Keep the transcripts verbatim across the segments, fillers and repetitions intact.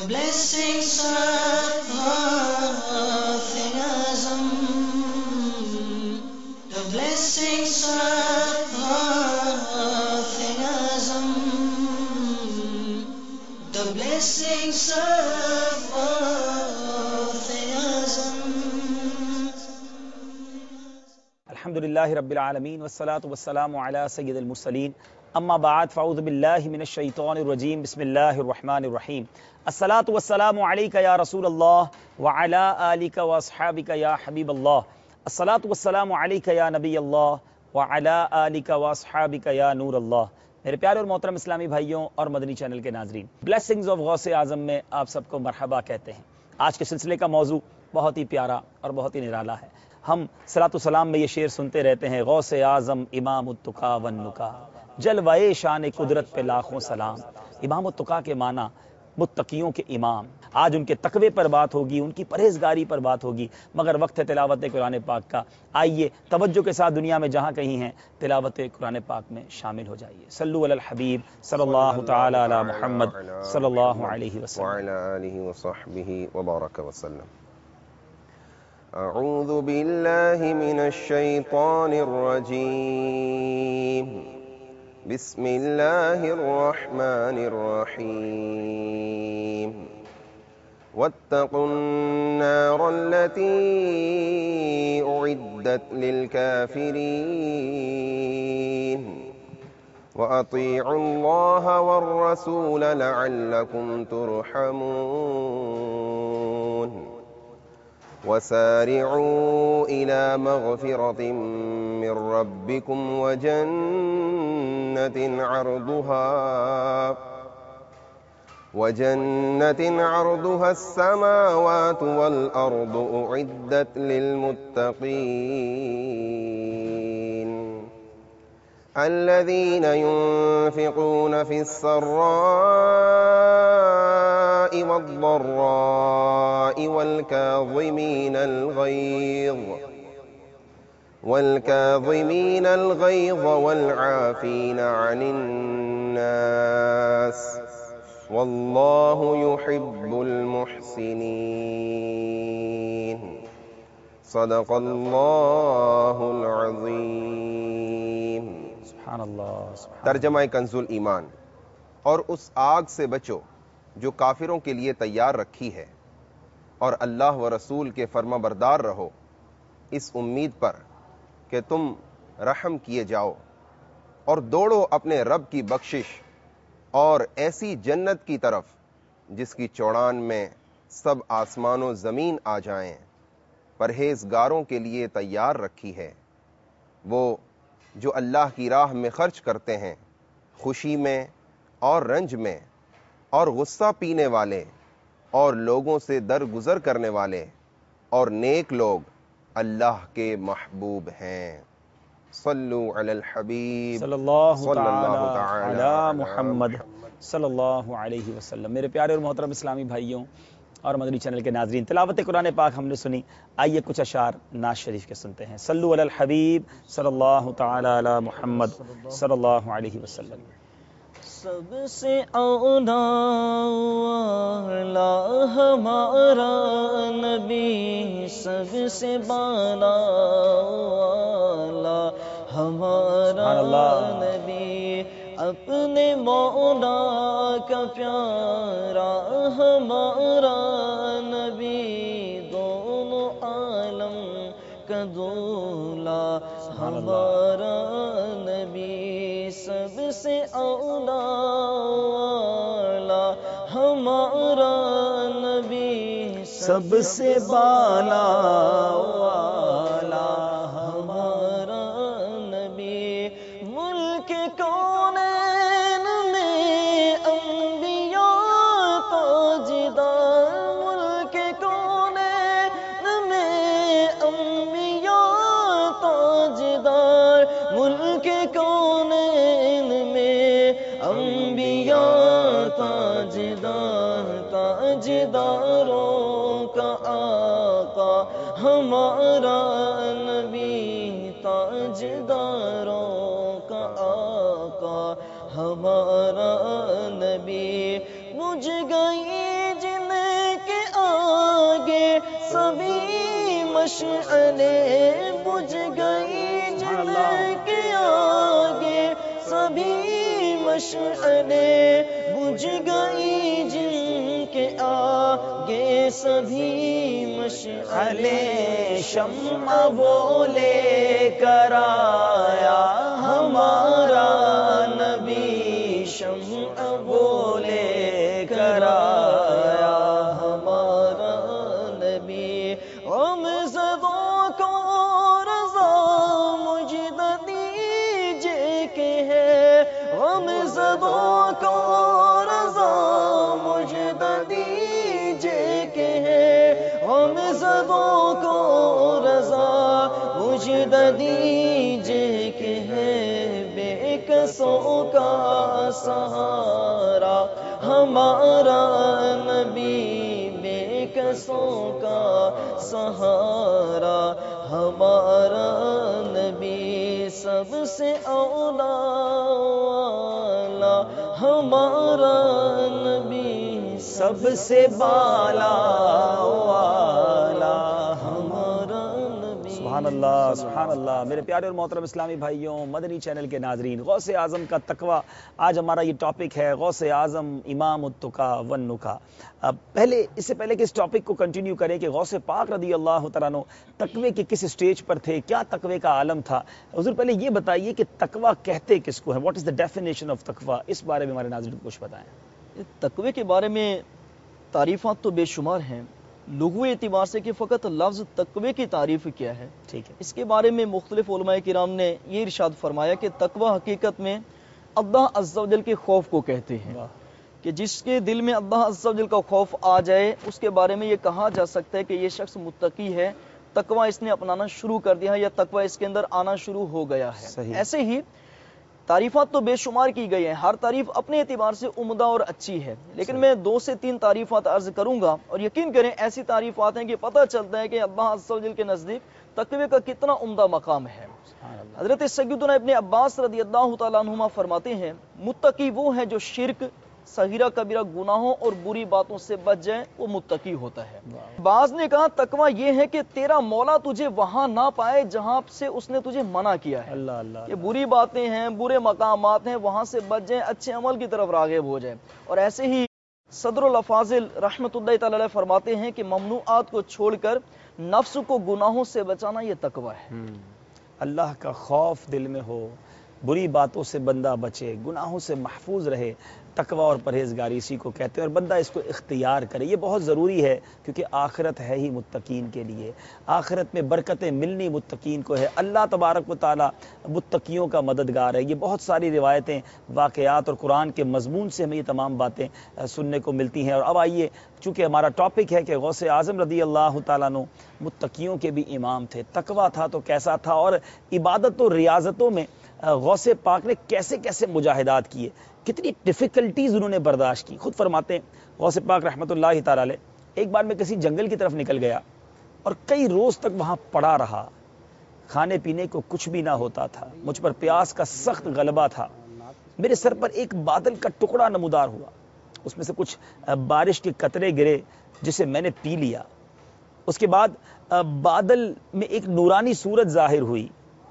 blessings of Azam, the blessings of Azam, the blessings of Azam. الحمدللہ رب العالمین والصلاة والسلام علی سید المرسلین اما بعد فاعوذ باللہ من الشیطان الرجیم بسم اللہ الرحمن الرحیم الصلاة والسلام علیک یا رسول اللہ وعلی آلک واصحابک یا حبیب اللہ الصلاة والسلام علیک یا نبی اللہ وعلی آلک واصحابک یا نور اللہ. میرے پیارے اور محترم اسلامی بھائیوں اور مدنی چینل کے ناظرین، بلیسنگز آف غوث اعظم میں آپ سب کو مرحبا کہتے ہیں. آج کے سلسلے کا موضوع بہت ہی پیارا اور بہت ہی نرالا ہے. ہم صلاۃ و سلام میں یہ شعر سنتے رہتے ہیں، غوث اعظم امام التقا والنکا، جلوہ شان قدرت پہ لاکھوں سلام. امام التقا کے معنی متقیوں کے امام. آج ان کے تقوی پر بات ہوگی، ان کی پرہیزگاری پر بات ہوگی، مگر وقت ہے تلاوت قرآن پاک کا. آئیے توجہ کے ساتھ دنیا میں جہاں کہیں ہیں تلاوت قرآن پاک میں شامل ہو جائیے. صلو علی الحبیب صلی اللہ تعالی علی محمد صلی اللہ علیہ وسلم وعلی آلہ وصحبہ وبارک وسلم. اعوذ باللہ من الشیطان الرجیم، بسم اللہ الرحمن الرحیم. واتقوا النار التي أعدت للكافرين وأطيعوا الله والرسول لعلكم ترحمون. وسارعوا إلى مغفرة من ربكم وجنة عرضها وجنة عرضها السماوات والأرض أعدت للمتقين الذين ينفقون في السراء والضراء والكاظمين الغيظ والكاظمين الغيظ والعافين عن الناس واللہ یحب المحسنین. صدق اللہ العظیم. سبحان اللہ. سبحان ترجمہ کنز الایمان. اور اس آگ سے بچو جو کافروں کے لیے تیار رکھی ہے، اور اللہ و رسول کے فرما بردار رہو اس امید پر کہ تم رحم کیے جاؤ، اور دوڑو اپنے رب کی بخشش اور ایسی جنت کی طرف جس کی چوڑان میں سب آسمان و زمین آ جائیں، پرہیزگاروں کے لیے تیار رکھی ہے. وہ جو اللہ کی راہ میں خرچ کرتے ہیں، خوشی میں اور رنج میں، اور غصہ پینے والے اور لوگوں سے درگزر کرنے والے اور نیک لوگ اللہ کے محبوب ہیں. صلو علی الحبیب صلی اللہ صلی اللہ تعالی علی محمد صلی اللہ علیہ وسلم. میرے پیارے اور محترم اسلامی بھائیوں اور مدنی چینل کے ناظرین، تلاوت قرآن پاک ہم نے سنی. آئیے کچھ اشعار ناز شریف کے سنتے ہیں. صلو علی الحبیب صلی اللہ تعالی علی محمد صلی اللہ علیہ وسلم. سب سے اولا ہمارا نبی، سب سے بالا ہمارا نبی، اپنے مولا کا پیارا ہمارا نبی، دونوں عالم کا دولا ہمارا نبی، سب سے اولا ہمارا نبی، سب سے بالا والا ہمارا نبی. ملک کونین میں انبیاء تاجدار، ملک کونین میں انبیاء تاجدار، ملک کونین میں انبیاء تاجدار، تاجداروں کا آقا ہمارا نبی، تاجداروں کا آقا ہمارا نبی. بجھ گئی جن سبھی مشعلیں بجھ گئی جن کے آگے، سبھی مشعلیں بجھ گئی جن کے آگے، سبھی مشعلیں شمع وہ لے کر آیا ہمارا نبی، شمع وہ لے کر آیا ہمارا نبی، غم زدوں کو رضا مجد دیجئے کہ ہے، غم زدوں کو رضا مجد دیجئے کہ ہے، غم زدوں کو رضا مجد دیجئے کہ ہے، بے کسوں کا سہارا ہمارا نبی، بے کسوں کا سہارا ہمارا نبی، سب سے اولا والا ہمارا نبی، سب سے بالا والا ہمارا نبی۔ سبحان اللہ سبحان اللہ۔ میرے پیارے اور محترم اسلامی بھائیوں، مدنی چینل کے ناظرین، غوث اعظم کا تقوی آج ہمارا یہ ٹاپک ہے، غوث اعظم امام التقا والنقا۔ پہلے اس سے پہلے کہ اس ٹاپک کو کنٹینیو کریں کہ غوث پاک رضی اللہ تعالیٰ عنہ تقوی کے کس سٹیج پر تھے، کیا تقوی کا عالم تھا، حضور پہلے یہ بتائیے کہ تقوی کہتے کس کو ہے، what is the definition of تقوی، اس بارے میں ہمارے ناظرین کو کچھ بتائیں۔ تقوی کے بارے میں تعریفات تو بے شمار ہیں، لغوی اعتبار سے کہ فقط لفظ تقوی کی تعریف کیا ہے، ٹھیک ہے، اس کے بارے میں مختلف علماء کرام نے یہ ارشاد فرمایا کہ تقوی حقیقت میں اللہ عز و جل کے خوف کو کہتے ہیں، کہ جس کے دل میں اللہ عز و جل کا خوف آ جائے اس کے بارے میں یہ کہا جا سکتا ہے کہ یہ شخص متقی ہے، تقوی اس نے اپنانا شروع کر دیا ہے یا تقوی اس کے اندر آنا شروع ہو گیا ہے۔ صحیح۔ ایسے ہی تعریفات تو بے شمار کی گئی ہیں، ہر تعریف اپنے اعتبار سے عمدہ اور اچھی ہے، لیکن میں دو سے تین تعریفات عرض کروں گا، اور یقین کریں ایسی تعریفات ہیں کہ پتہ چلتا ہے کہ اللہ عز و جل کے نزدیک تقوی کا کتنا عمدہ مقام ہے۔ حضرت سیدنا ابن عباس رضی اللہ تعالیٰ عنہما فرماتے ہیں، متقی وہ ہے جو شرک، صغیرہ کبیرہ گناہوں اور بری باتوں سے بچ جائے، وہ متقی ہوتا ہے۔ بعض نے کہا تقوی یہ ہے کہ تیرا مولا تجھے وہاں نہ پائے جہاں سے اس نے تجھے منع کیا ہے، اللہ اللہ، یہ بری باتیں ہیں، برے مقامات ہیں، وہاں سے بچ جائیں، اچھے عمل کی طرف راغب ہو جائیں۔ اور ایسے ہی صدر الافاضل رحمۃ اللہ تعالی علیہ فرماتے ہیں کہ ممنوعات کو چھوڑ کر نفس کو گناہوں سے بچانا یہ تقوی ہے۔ اللہ کا خوف دل میں ہو، بری باتوں سے بندہ بچے، گناہوں سے محفوظ رہے، تقوی اور پرہیزگاری اسی کو کہتے ہیں، اور بندہ اس کو اختیار کرے، یہ بہت ضروری ہے کیونکہ آخرت ہے ہی متقین کے لیے، آخرت میں برکتیں ملنی متقین کو ہے، اللہ تبارک و تعالی متقیوں کا مددگار ہے۔ یہ بہت ساری روایتیں، واقعات اور قرآن کے مضمون سے ہمیں یہ تمام باتیں سننے کو ملتی ہیں۔ اور اب آئیے، چونکہ ہمارا ٹاپک ہے کہ غوث اعظم رضی اللہ تعالیٰ عنہ متقیوں کے بھی امام تھے، تقوی تھا تو کیسا تھا، اور عبادت و ریاضتوں میں غوث پاک نے کیسے کیسے مجاہدات کیے، کتنی ڈیفیکلٹیز انہوں نے برداشت کی۔ خود فرماتے ہیں غوث پاک رحمۃ اللہ تعالی علیہ، ایک بار میں کسی جنگل کی طرف نکل گیا اور کئی روز تک وہاں پڑا رہا، کھانے پینے کو کچھ بھی نہ ہوتا تھا، مجھ پر پیاس کا سخت غلبہ تھا، میرے سر پر ایک بادل کا ٹکڑا نمودار ہوا، اس میں سے کچھ بارش کے قطرے گرے جسے میں نے پی لیا، اس کے بعد بادل میں ایک نورانی صورت ظاہر ہوئی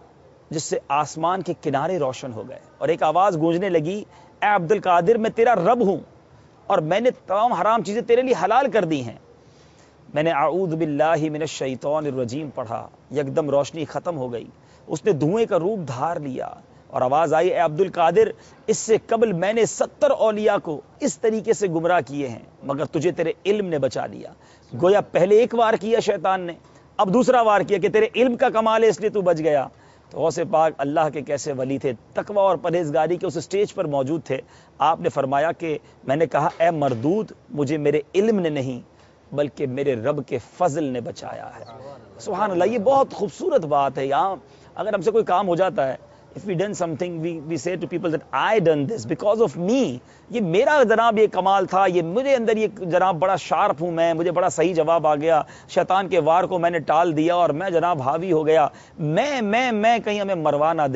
جس سے آسمان کے کنارے روشن ہو گئے، اور ایک آواز گونجنے لگی، اے عبد القادر میں تیرا رب ہوں اور میں نے تمام حرام چیزیں تیرے لیے حلال کر دی ہیں۔ میں نے اعوذ باللہ من الشیطان الرجیم پڑھا، یکدم روشنی ختم ہو گئی، اس نے دھوئیں کا روپ دھار لیا اور آواز آئی، اے عبد القادر اس سے قبل میں نے ستر اولیاء کو اس طریقے سے گمراہ کیے ہیں مگر تجھے تیرے علم نے بچا لیا۔ گویا پہلے ایک وار کیا شیطان نے، اب دوسرا وار کیا کہ تیرے علم کا کمال ہے اس لیے تو بچ گیا۔ تو غوث پاک اللہ کے کیسے ولی تھے، تقوی اور پرہیزگاری کے اس سٹیج پر موجود تھے۔ آپ نے فرمایا کہ میں نے کہا، اے مردود مجھے میرے علم نے نہیں بلکہ میرے رب کے فضل نے بچایا ہے۔ سبحان اللہ، یہ بہت خوبصورت بات ہے۔ یہاں اگر ہم سے کوئی کام ہو جاتا ہے، if we done something we we say to people that I done this because of me، یہ میرا جناب یہ کمال تھا، یہ میرے اندر یہ جناب بڑا شارپ ہوں میں، مجھے بڑا صحیح جواب آ گیا، شیطان کے وار کو میں نے ٹال دیا اور میں جناب حاوی ہو گیا، میں میں میں کہیں ہمیں مروا نہ دے۔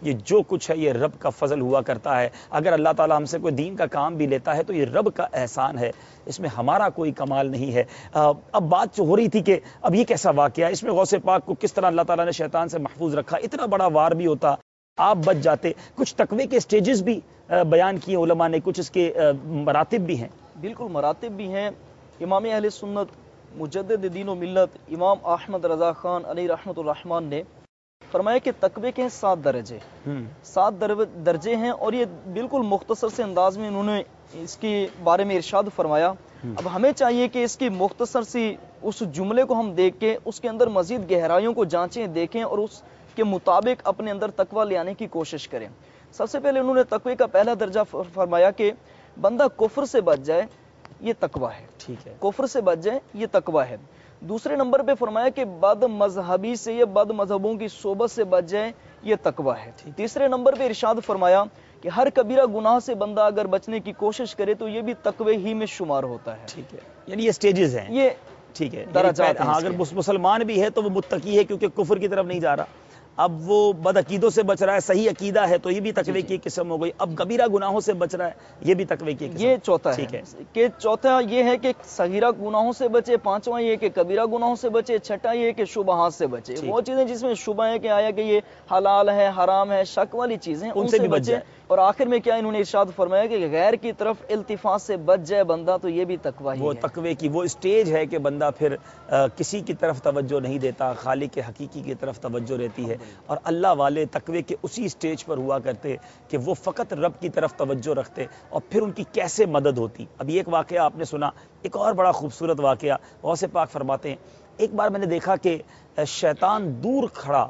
یہ جو کچھ ہے یہ رب کا فضل ہوا کرتا ہے. اگر اللہ تعالیٰ ہم سے کوئی دین کا کام بھی لیتا ہے تو یہ رب کا احسان ہے, اس میں ہمارا کوئی کمال نہیں ہے. اب بات جو ہو رہی تھی کہ اب یہ کیسا واقعہ ہے, اس میں غوث پاک کو کس طرح اللہ تعالیٰ نے شیطان سے محفوظ رکھا. اتنا بڑا وار بھی ہوتا آپ بچ جاتے. کچھ تقوی کے سٹیجز بھی بیان کیے علماء نے, کچھ اس کے مراتب بھی ہیں. بالکل مراتب بھی ہیں. امام اہل سنت مجدد دین و ملت امام احمد رضا خان علیہ رحمۃ الرحمن نے فرمایا کہ تقوی کے سات درجے سات درجے ہیں, اور یہ بالکل مختصر سے انداز میں انہوں نے اس کے بارے میں ارشاد فرمایا. اب ہمیں چاہیے کہ اس کی مختصر سی اس جملے کو ہم دیکھ کے اس کے اندر مزید گہرائیوں کو جانچیں, دیکھیں اور اس کے مطابق اپنے اندر تقوی لے آنے کی کوشش کریں. سب سے پہلے انہوں نے تقوی کا پہلا درجہ فرمایا کہ بندہ کفر سے بچ جائے, یہ تقوی ہے. ٹھیک ہے, کفر سے بچ جائے یہ تقوی ہے. دوسرے نمبر پہ فرمایا کہ بد مذہبی سے یا بد مذہبوں کی صحبت سے بچ جائے یہ تقوی ہے. تیسرے نمبر پہ ارشاد فرمایا کہ ہر کبیرہ گناہ سے بندہ اگر بچنے کی کوشش کرے تو یہ بھی تقوی ہی میں شمار ہوتا ہے. ٹھیک ہے, یعنی یہ سٹیجز ہیں. یہ ٹھیک ہے درجات. ہاں, اگر مسلمان بھی ہے تو وہ متقی ہے کیونکہ کفر کی طرف نہیں جا رہا. اب وہ بد عقیدوں سے بچ رہا ہے, صحیح عقیدہ ہے تو یہ بھی تقوی کی قسم ہو گئی. اب کبیرہ گناہوں سے بچ رہا ہے, یہ بھی تقوی کی قسم. یہ چوتھا ہے کہ چوتھا یہ ہے کہ صغیرہ گناہوں سے بچے, پانچواں یہ کہ کبیرہ گناہوں سے بچے, چھٹا یہ کہ شبہات سے بچے. وہ چیزیں جس میں شبہ ہے کہ آیا کہ یہ حلال ہے حرام ہے, شک والی چیزیں, ان سے بھی بچے. اور آخر میں کیا انہوں نے ارشاد فرمایا کہ غیر کی طرف التفات سے بچ جائے بندہ تو یہ بھی تقوی ہی ہے. وہ تقوی کی وہ اسٹیج ہے کہ بندہ پھر کسی کی طرف توجہ نہیں دیتا, خالق حقیقی کی طرف توجہ رہتی ہے. اور اللہ والے تقوی کے اسی اسٹیج پر ہوا کرتے کہ وہ فقط رب کی طرف توجہ رکھتے, اور پھر ان کی کیسے مدد ہوتی. ابھی ایک واقعہ آپ نے سنا, ایک اور بڑا خوبصورت واقعہ. غوث پاک فرماتے ہیں ایک بار میں نے دیکھا کہ شیطان دور کھڑا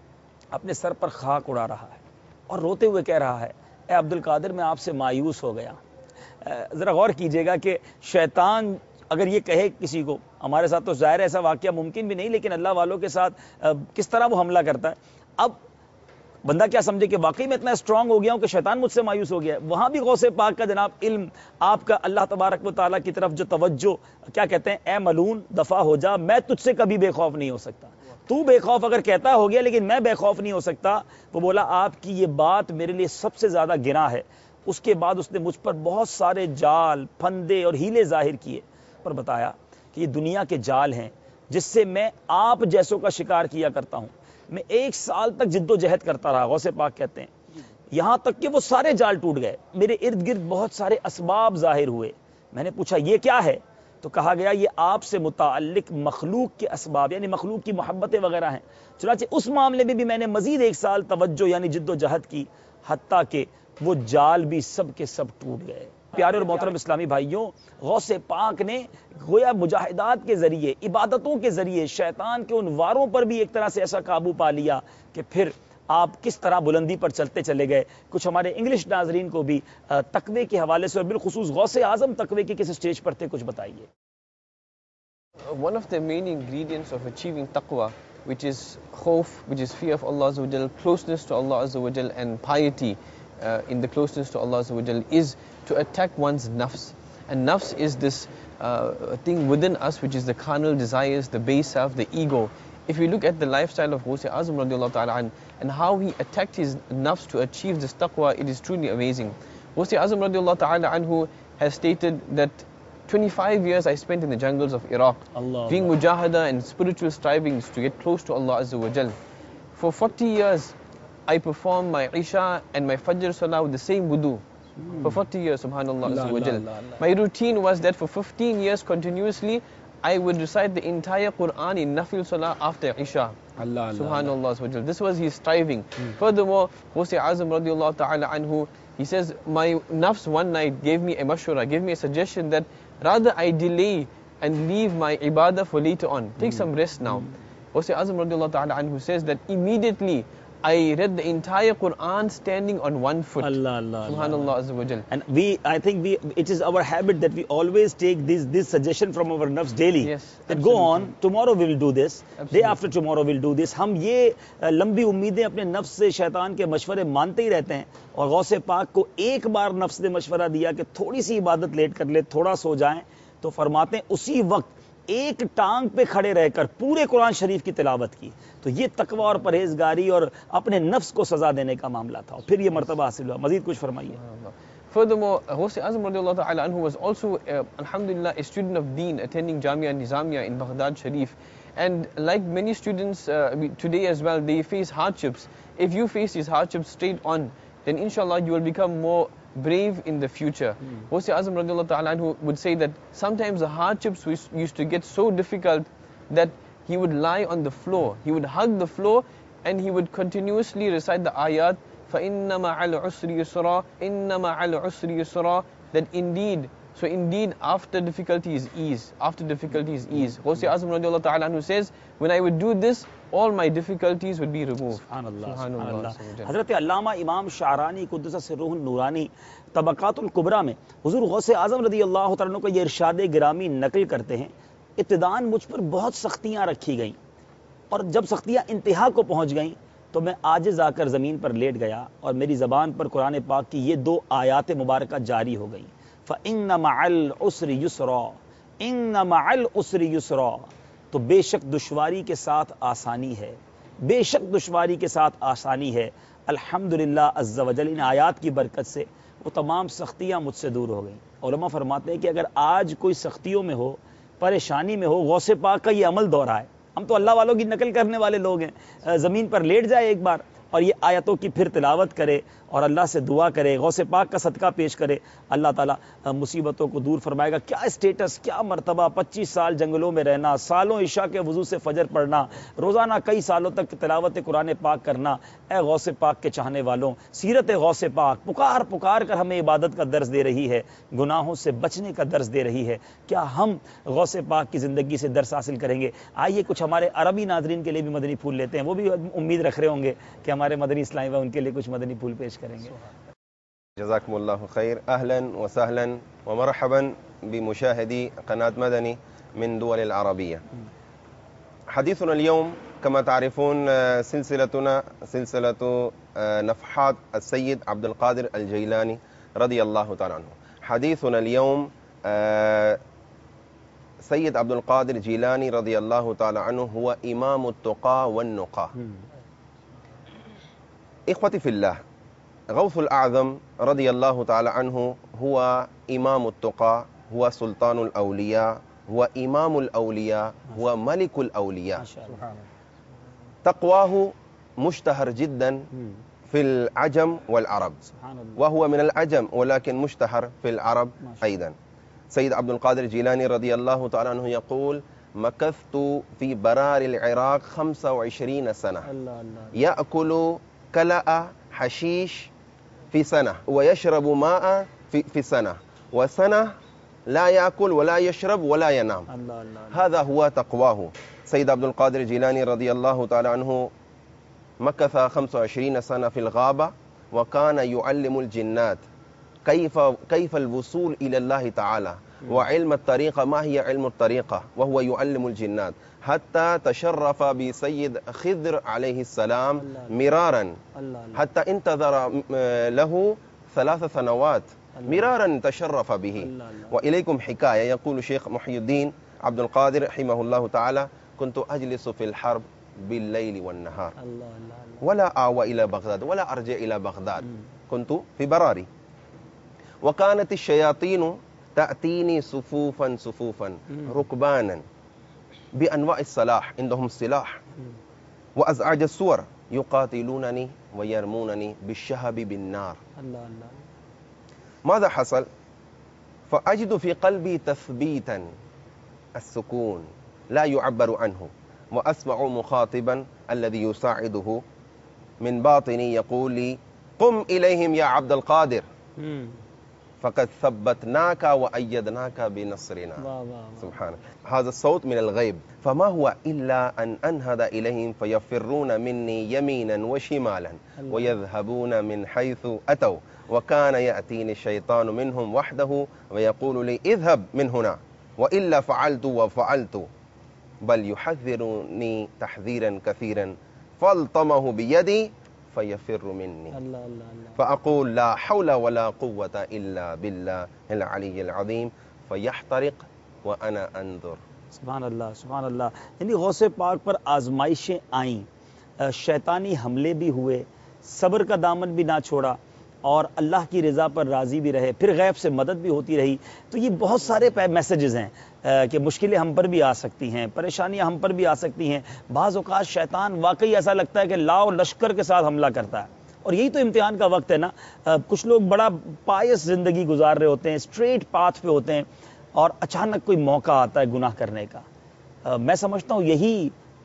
اپنے سر پر خاک اڑا رہا ہے اور روتے ہوئے کہہ رہا ہے, اے عبد القادر میں آپ سے مایوس ہو گیا. ذرا غور کیجئے گا کہ شیطان اگر یہ کہے کسی کو, ہمارے ساتھ تو ظاہر ایسا واقعہ ممکن بھی نہیں, لیکن اللہ والوں کے ساتھ کس طرح وہ حملہ کرتا ہے. اب بندہ کیا سمجھے کہ واقعی میں اتنا اسٹرانگ ہو گیا ہوں کہ شیطان مجھ سے مایوس ہو گیا ہے. وہاں بھی غوث پاک کا جناب علم, آپ کا اللہ تبارک و تعالیٰ کی طرف جو توجہ, کیا کہتے ہیں, اے ملون دفع ہو جا, میں تجھ سے کبھی بے خوف نہیں ہو سکتا. تو بے خوف اگر کہتا ہو گیا لیکن میں بے خوف نہیں ہو سکتا. وہ بولا آپ کی یہ بات میرے لیے سب سے زیادہ گناہ ہے. اس کے بعد اس نے مجھ پر بہت سارے جال, پھندے اور ہیلے ظاہر کیے, پر بتایا کہ یہ دنیا کے جال ہیں جس سے میں آپ جیسوں کا شکار کیا کرتا ہوں. میں ایک سال تک جد و جہد کرتا رہا, غوث پاک کہتے ہیں, یہاں تک کہ وہ سارے جال ٹوٹ گئے. میرے ارد گرد بہت سارے اسباب ظاہر ہوئے. میں نے پوچھا یہ کیا ہے, تو کہا گیا یہ آپ سے متعلق مخلوق کے اسباب, یعنی مخلوق کی محبتیں وغیرہ ہیں. چنانچہ اس معاملے میں بھی میں نے مزید ایک سال توجہ یعنی جد و جہد کی, حتیٰ کہ وہ جال بھی سب کے سب ٹوٹ گئے. پیارے اور محترم اسلامی بھائیوں, غوث پاک نے گویا مجاہدات کے ذریعے, عبادتوں کے ذریعے شیطان کے ان واروں پر بھی ایک طرح سے ایسا قابو پا لیا کہ پھر آپ کس طرح بلندی پر چلتے چلے گئے. کچھ ہمارے انگلش ناظرین کو بھی تقوی کے حوالے سے اور بالخصوص غوث اعظم تقوی کے کس اسٹیج پر تھے, کچھ بتائیے. One of the main ingredients of achieving taqwa, which is khawf, which is fear of Allah Azza wa Jal, closeness to Allah Azza wa Jal, and piety uh, in the closeness to Allah Azza wa Jal, is to attack one's nafs. And nafs is this uh, thing within us which is the carnal desires, the base self, the ego. If you look at the lifestyle of Ghusi Azam radiallahu ta'ala an, and how he attacked his nafs to achieve this taqwa, it is truly amazing. Ghusi Azam radiallahu ta'ala anhu has stated that twenty-five years I spent in the jungles of Iraq, Allah doing Allah. mujahada and spiritual strivings to get close to Allah Azza wa Jal. For forty years I performed my Isha and my Fajr Salah with the same wudu. Hmm. For forty years, subhanallah Allah, Azza wa Jal. Allah, Allah. My routine was that for fifteen years continuously I would recite the entire Quran in Nafil Salah after Isha. Allah, Allah, subhanallah Azza wa Jal. This was his striving. Hmm. Furthermore, Ghusi Azam radiallahu ta'ala anhu, he says, my nafs one night gave me a mashura, gave me a suggestion that rather I delay and leave my ibadah for later on. Take mm. some rest now. Ghusi Azam radiallahu ta'ala anhu says that immediately I read the entire Quran standing on one foot. Allah, Allah, subhanallah Azza wa Jal. And we, I think we, it is our habit that we always take this, this suggestion from our nafs daily. Yes. That absolutely. Go on, tomorrow we will do this. Absolutely. Day after tomorrow we will do this. ہم یہ لمبی امیدیں اپنے نفس سے شیطان کے مشورے مانتے ہی رہتے ہیں. اور غوث پاک کو ایک بار نفس نے مشورہ دیا کہ تھوڑی سی عبادت لیٹ کر لے, تھوڑا سو جائیں, تو فرماتے ہیں اسی وقت ایک ٹانگ پہ کھڑے رہ کر پورے قرآن شریف کی تلاوت کی، تو یہ تقوی اور پرہیزگاری اور اپنے نفس کو سزا دینے کا معاملہ تھا، اور پھر یہ مرتبہ حاصل ہوا. مزید کچھ فرمائیے. Furthermore, Ghaus Azam radiallahu ta'ala anhu was also, uh, alhamdulillah, a student of Deen, attending Jamia Nizamiya in Baghdad Sharif. And like many students uh, today as well, they face hardships. If you face these hardships straight on, then inshallah you will become more brave in the future. Ghaus Azam radiallahu ta'ala anhu would say that sometimes the hardships used to get so difficult that he would lie on the floor, he would hug the floor, and he would continuously recite the ayat, فَإِنَّ مَعَ الْعُسْرِ يُسْرًا إِنَّ مَعَ الْعُسْرِ يُسْرًا, that indeed, so indeed after difficulty is ease, after difficulty is ease. Ghaus Azam radiallahu ta'ala anhu says, when I would do this, all my difficulties would be removed. Subhanallah, Subhanallah. حضرت علامہ امام شعرانی قدس سرہ النورانی طبقات الکبریٰ میں حضور غوث اعظم رضی اللہ تعالیٰ عنہ کو یہ ارشاد گرامی نقل کرتے ہیں، ابتداً مجھ پر بہت سختیاں رکھی گئیں، اور جب سختیاں انتہا کو پہنچ گئیں تو میں عاجز آ کر زمین پر لیٹ گیا، اور میری زبان پر قرآن پاک کی یہ دو آیات مبارکہ جاری ہو گئیں، فَإِنَّ مَعَ الْعُسْرِ يُسْرًا إِنَّ مَعَ الْعُسْرِ يُسْرًا، تو بے شک دشواری کے ساتھ آسانی ہے، بے شک دشواری کے ساتھ آسانی ہے. الحمدللہ عز و جل ان آیات کی برکت سے وہ تمام سختیاں مجھ سے دور ہو گئیں. علماء فرماتے ہیں کہ اگر آج کوئی سختیوں میں ہو، پریشانی میں ہو، غوث پاک کا یہ عمل دہرائے. ہم تو اللہ والوں کی نقل کرنے والے لوگ ہیں، زمین پر لیٹ جائے ایک بار اور یہ آیتوں کی پھر تلاوت کرے اور اللہ سے دعا کرے، غوث پاک کا صدقہ پیش کرے، اللہ تعالیٰ مصیبتوں کو دور فرمائے گا. کیا اسٹیٹس، کیا مرتبہ، پچیس سال جنگلوں میں رہنا، سالوں عشاء کے وضو سے فجر پڑھنا، روزانہ کئی سالوں تک تلاوت قرآن پاک کرنا. اے غوث پاک کے چاہنے والوں، سیرت غوث پاک پکار پکار کر ہمیں عبادت کا درس دے رہی ہے، گناہوں سے بچنے کا درس دے رہی ہے. کیا ہم غوث پاک کی زندگی سے درس حاصل کریں گے؟ آئیے کچھ ہمارے عربی ناظرین کے لیے بھی مدنی پھول لیتے ہیں، وہ بھی امید رکھ رہے ہوں گے کہ ہمارے مدنی اسلامی و ان کے لیے کچھ مدنی پھول پیش کریں گے. جزاكم الله خير. أهلا وسهلا ومرحبا بمشاهدي قناة مدني من دول العربية. حديثنا اليوم كما تعرفون سلسلتنا سلسلة نفحات السيد عبد القادر الجيلاني رضي الله تعالى عنه. حديثنا اليوم سيد عبد القادر الجيلاني رضي الله تعالى عنه هو إمام التقى والنقى. إخوتي في الله، غوث الأعظم رضي الله تعالى عنه هو إمام التقى، هو سلطان الأولياء، هو إمام الأولياء، هو ملك الأولياء. تقواه مشتهر جدا في العجم والعرب، وهو من العجم ولكن مشتهر في العرب أيضا. سيد عبد القادر الجيلاني رضي الله تعالى عنه يقول: مكثت في برار العراق خمسة وعشرين سنة يأكل كلأ حشيش في سنة ويشرب ماء في, في سنة، وسنة لا يأكل ولا يشرب ولا ينام. الله الله. هذا هو تقواه. سيد عبد القادر الجيلاني رضي الله تعالى عنه مكث خمسة وعشرين سنة في الغابة، وكان يعلم الجنات كيف كيف الوصول إلى الله تعالى وعلم الطريقة، ما هي علم الطريقة، وهو يعلم الجنات، حتى تشرف بسيد خضر عليه السلام مرارا، حتى انتظر له ثلاث سنوات مرارا تشرف به. وإليكم حكاية. يقول شيخ محي الدين عبد القادر رحمه الله تعالى: كنت أجلس في الحرب بالليل والنهار ولا آوى إلى بغداد ولا أرجع إلى بغداد، كنت في براري، وكانت الشياطين تأتيني صفوفا صفوفا ركبانا بأنواع السلاح، عندهم سلاح وأزعاج الصور، يقاتلونني ويرمونني بالشهب بالنار. ماذا حصل؟ فأجد في قلبي تثبيتا، السكون لا يعبر عنه، وأسمع مخاطبا الذي يساعده من باطني يقول لي: قم إليهم يا عبد القادر، فقد ثبتناك وأيدناك بنصرنا. سبحانه. هذا الصوت من الغيب، فما هو إلا أن أنهض إليهم فيفرون مني يمينا وشمالا ويذهبون من حيث أتوا، وكان يأتيني الشيطان منهم وحده ويقول لي: اذهب من هنا، وإلا فعلت وفعلت، بل يحذرني تحذيرا كثيرا، فالطمه بيدي فيفر مني. الله الله. فأقول: لا حول ولا قوة إلا بالله العلي العظيم، فيحترق وأنا أنظر. سبحان اللہ سبحان اللہ. یعنی غوث پاک پر آزمائشیں آئیں، شیطانی حملے بھی ہوئے، صبر کا دامن بھی نہ چھوڑا اور اللہ کی رضا پر راضی بھی رہے، پھر غیب سے مدد بھی ہوتی رہی. تو یہ بہت سارے میسیجز ہیں کہ مشکلیں ہم پر بھی آ سکتی ہیں، پریشانیاں ہم پر بھی آ سکتی ہیں. بعض اوقات شیطان واقعی ایسا لگتا ہے کہ لاؤ لشکر کے ساتھ حملہ کرتا ہے، اور یہی تو امتحان کا وقت ہے نا. کچھ لوگ بڑا پائس زندگی گزار رہے ہوتے ہیں، اسٹریٹ پاتھ پہ ہوتے ہیں، اور اچانک کوئی موقع آتا ہے گناہ کرنے کا. میں سمجھتا ہوں یہی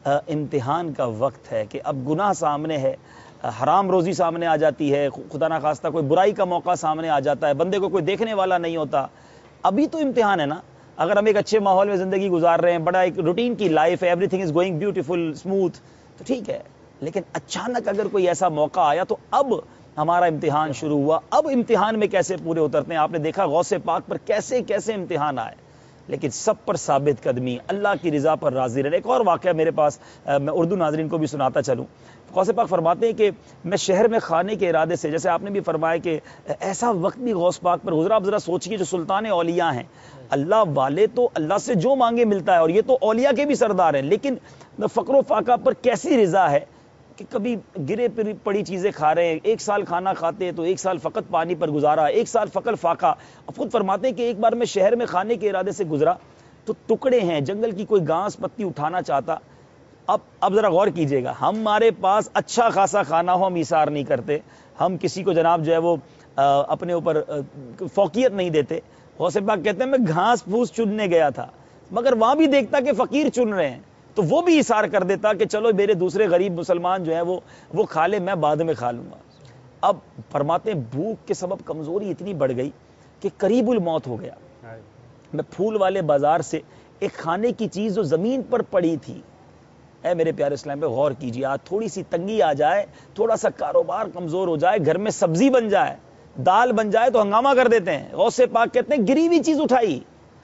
امتحان کا وقت ہے کہ اب گناہ سامنے ہے، حرام روزی سامنے آ جاتی ہے، خدا نخواستہ کوئی برائی کا موقع سامنے آ جاتا ہے، بندے کو کوئی دیکھنے والا نہیں ہوتا. ابھی تو امتحان ہے نا. اگر ہم ایک اچھے ماحول میں زندگی گزار رہے ہیں، بڑا ایک روٹین کی لائف ہے، everything is going beautiful smooth, تو ٹھیک ہے. لیکن اچانک اگر کوئی ایسا موقع آیا تو اب ہمارا امتحان شروع ہوا. اب امتحان میں کیسے پورے اترتے ہیں؟ آپ نے دیکھا غوث پاک پر کیسے کیسے امتحان آئے، لیکن سب پر ثابت قدمی، اللہ کی رضا پر راضی رہنے. ایک اور واقعہ میرے پاس، میں اردو ناظرین کو بھی سناتا چلوں. غوث پاک فرماتے ہیں کہ میں شہر میں کھانے کے ارادے سے، جیسے آپ نے بھی فرمایا کہ ایسا وقت بھی غوث پاک پر گزرا. آپ ذرا سوچیے، جو سلطان اولیاء ہیں، اللہ والے تو اللہ سے جو مانگے ملتا ہے، اور یہ تو اولیاء کے بھی سردار ہیں، لیکن فقر و فاقہ پر کیسی رضا ہے کہ کبھی گرے پڑی چیزیں کھا رہے ہیں. ایک سال کھانا کھاتے تو ایک سال فقط پانی پر گزارا، ایک سال فقر فاقہ. اب خود فرماتے ہیں کہ ایک بار میں شہر میں کھانے کے ارادے سے گزرا تو ٹکڑے ہیں، جنگل کی کوئی گھاس پتی اٹھانا چاہتا. اب اب ذرا غور کیجئے گا، ہمارے پاس اچھا خاصا کھانا ہو ہم ایثار نہیں کرتے، ہم کسی کو جناب جو ہے وہ اپنے اوپر فوقیت نہیں دیتے. غوث پاک کہتے ہیں میں گھاس پھوس چننے گیا تھا، مگر وہاں بھی دیکھتا کہ فقیر چن رہے ہیں تو وہ بھی ایثار کر دیتا کہ چلو میرے دوسرے غریب مسلمان جو ہیں وہ وہ کھا لے، میں بعد میں کھا لوں گا. اب فرماتے ہیں بھوک کے سبب کمزوری اتنی بڑھ گئی کہ قریب الموت ہو گیا. میں پھول والے بازار سے ایک کھانے کی چیز جو زمین پر پڑی تھی، اے میرے پیارے اسلام پہ غور کیجیے، آج تھوڑی سی تنگی آ جائے، تھوڑا سا کاروبار کمزور ہو جائے، گھر میں سبزی بن جائے، دال بن جائے تو ہنگامہ کر دیتے ہیں. غوث پاک کہتے ہیں گری ہوئی چیز اٹھائی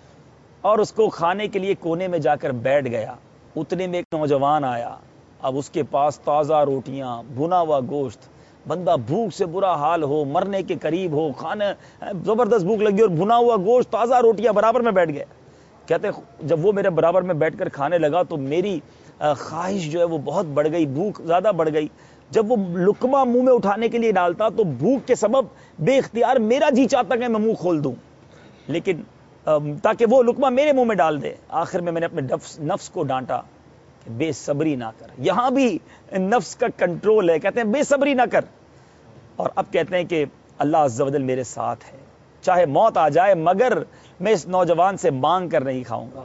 اور اس کو کھانے کے لیے کونے میں جا کر بیٹھ گیا. اتنے میں ایک نوجوان آیا، اب اس کے پاس تازہ روٹیاں، بھنا ہوا گوشت. بندہ بھوک سے برا حال ہو، مرنے کے قریب ہو، کھانے زبردست بھوک لگی اور بھنا ہوا گوشت، تازہ روٹیاں برابر میں بیٹھ گئے. کہتے جب وہ میرے برابر میں بیٹھ کر کھانے لگا تو میری خواہش جو ہے وہ بہت بڑھ گئی، بھوک زیادہ بڑھ گئی. جب وہ لقمہ منہ میں اٹھانے کے لیے ڈالتا تو بھوک کے سبب بے اختیار میرا جی چاہتا کہ میں منہ کھول دوں، لیکن تاکہ وہ لقمہ میرے منہ میں ڈال دے. آخر میں میں نے اپنے نفس کو ڈانٹا کہ بے صبری نہ کر. یہاں بھی نفس کا کنٹرول ہے، کہتے ہیں بے صبری نہ کر. اور اب کہتے ہیں کہ اللہ عز و جل میرے ساتھ ہے، چاہے موت آ جائے مگر میں اس نوجوان سے مانگ کر نہیں کھاؤں گا.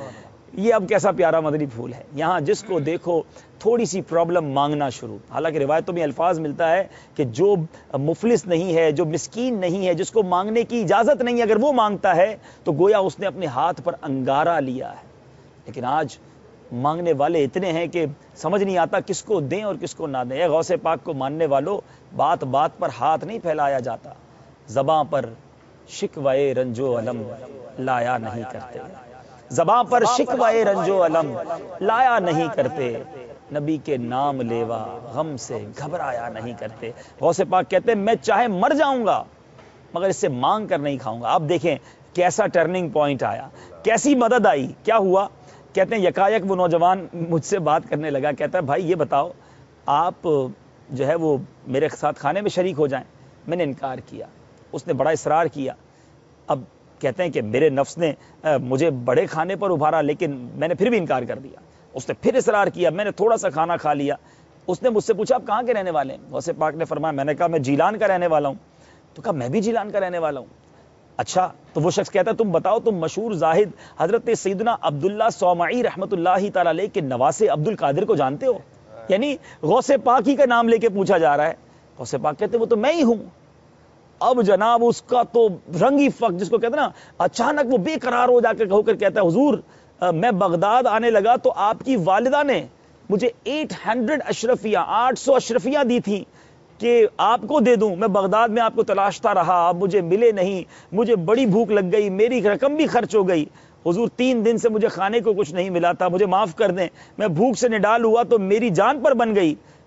یہ اب کیسا پیارا مدنی پھول ہے. یہاں جس کو دیکھو تھوڑی سی پرابلم مانگنا شروع. حالانکہ روایتوں میں الفاظ ملتا ہے کہ جو مفلس نہیں ہے، جو مسکین نہیں ہے، جس کو مانگنے کی اجازت نہیں ہے، اگر وہ مانگتا ہے تو گویا اس نے اپنے ہاتھ پر انگارہ لیا ہے. لیکن آج مانگنے والے اتنے ہیں کہ سمجھ نہیں آتا کس کو دیں اور کس کو نہ دیں. اے غوث پاک کو ماننے والوں، بات بات پر ہاتھ نہیں پھیلایا جاتا، زباں پر شکوائے رنجو علم لایا نہیں کرتے. زباں پر شکوائے رنجو علم لایا نہیں کرتے، نبی کے نام لیوا غم سے گھبرایا نہیں کرتے. غوث پاک کہتے ہیں میں چاہے مر جاؤں گا مگر اس سے مانگ کر نہیں کھاؤں گا. آپ دیکھیں کیسا ٹرننگ پوائنٹ آیا، کیسی مدد آئی. کیا ہوا؟ کہتے ہیں یکایک وہ نوجوان مجھ سے بات کرنے لگا. کہتا ہے بھائی یہ بتاؤ آپ جو ہے وہ میرے ساتھ کھانے میں شریک ہو جائیں. میں نے انکار کیا، اس نے بڑا اصرار کیا. اب کہتے ہیں کہ میرے نفس نے مجھے بڑے کھانے پر ابھارا لیکن میں نے پھر بھی انکار کر دیا. اس نے پھر اصرار کیا، میں نے تھوڑا سا کھانا کھا لیا. اس نے مجھ سے پوچھا آپ کہاں کے رہنے والے ہیں؟ غوث پاک نے فرمایا، میں نے کہا میں جیلان کا رہنے والا ہوں. تو کہا میں بھی جیلان کا رہنے والا ہوں. اچھا. تو وہ شخص کہتا ہے تم بتاؤ تم مشہور زاہد حضرت سیدنا عبداللہ صومعی رحمۃ اللہ تعالی علیہ کے نواسے عبد القادر کو جانتے ہو؟ یعنی غوث پاک ہی کا نام لے کے پوچھا جا رہا ہے. غوث پاک کہتے وہ تو میں ہی ہوں. اب جناب اس کا تو رنگی فق جس کو کہتے ہیں نا، اچانک وہ بے قرار ہو جا کر ہو کر کہتا ہے حضور میں بغداد آنے لگا تو آپ کی والدہ نے مجھے ایٹ ہنڈریڈ اشرفیہ آٹھ سو اشرفیہ دی تھی کہ آپ کو دے دوں. میں بغداد میں آپ کو تلاشتا رہا، آپ مجھے ملے نہیں، مجھے بڑی بھوک لگ گئی، میری رقم بھی خرچ ہو گئی. حضور تین دن سے مجھے کھانے کو کچھ نہیں ملا تھا، مجھے معاف کر دیں، میں بھوک سے نڈال ہوا تو میری جان پر بن گئی.